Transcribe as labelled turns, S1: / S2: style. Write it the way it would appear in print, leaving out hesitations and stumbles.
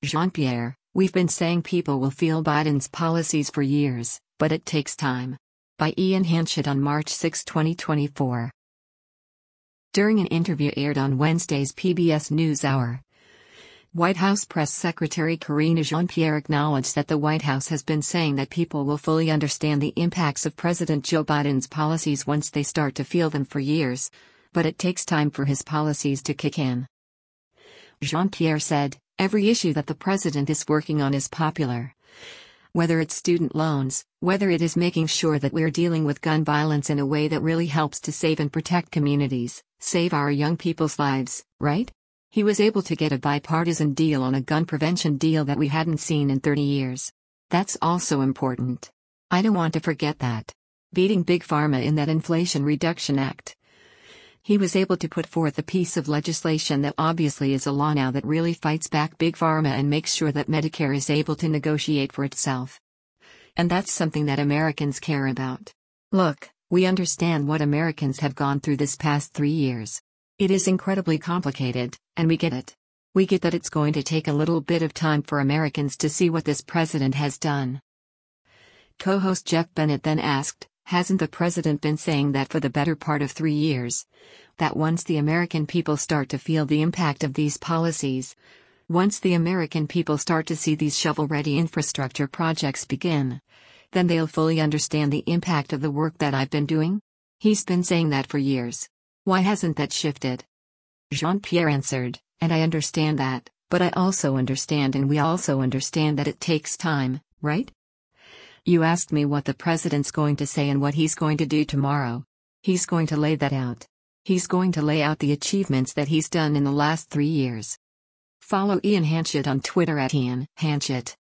S1: Jean-Pierre, we've been saying people will feel Biden's policies for years, but it takes time. By Ian Hanchett on March 6, 2024. During an interview aired on Wednesday's PBS NewsHour, White House Press Secretary Karine Jean-Pierre acknowledged that the White House has been saying that people will fully understand the impacts of President Joe Biden's policies once they start to feel them for years, but it takes time for his policies to kick in. Jean-Pierre said, "Every issue that the president is working on is popular. Whether it's student loans, whether it is making sure that we're dealing with gun violence in a way that really helps to save and protect communities, save our young people's lives, right? He was able to get a bipartisan deal on a gun prevention deal that we hadn't seen in 30 years. That's also important. I don't want to forget that. Beating Big Pharma in that Inflation Reduction Act. He was able to put forth a piece of legislation that obviously is a law now that really fights back Big Pharma and makes sure that Medicare is able to negotiate for itself. And that's something that Americans care about. Look, we understand what Americans have gone through this past 3 years. It is incredibly complicated, and we get it. We get that it's going to take a little bit of time for Americans to see what this president has done." Co-host Jeff Bennett then asked, "Hasn't the president been saying that for the better part of 3 years? That once the American people start to feel the impact of these policies, once the American people start to see these shovel-ready infrastructure projects begin, then they'll fully understand the impact of the work that I've been doing? He's been saying that for years. Why hasn't that shifted?" Jean-Pierre answered, "And I understand that, but I also understand and we also understand that it takes time, right? You asked me what the president's going to say and what he's going to do tomorrow. He's going to lay that out. He's going to lay out the achievements that he's done in the last 3 years." Follow Ian Hanchett on Twitter at Ian Hanchett.